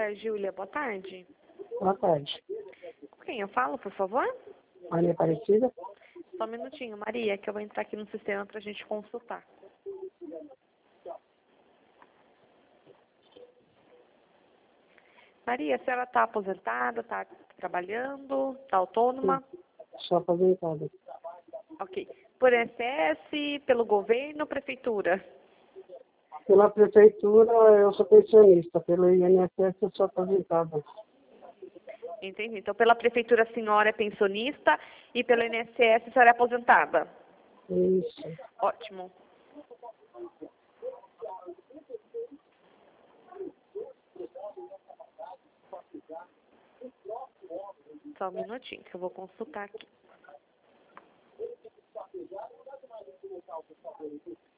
Maria Júlia, boa tarde. Boa tarde. Com quem eu falo, por favor? Maria Aparecida? Só um minutinho, Maria, que eu vou entrar aqui no sistema para a gente consultar. Maria, a senhora está aposentada, está trabalhando, está autônoma? Sou aposentada. Ok. Por INSS, pelo governo, prefeitura? Pela prefeitura, eu sou pensionista. Pelo INSS, eu sou aposentada. Entendi. Então, pela prefeitura a senhora é pensionista e pelo INSS a senhora é aposentada? Isso. Ótimo. Só um minutinho que eu vou consultar aqui.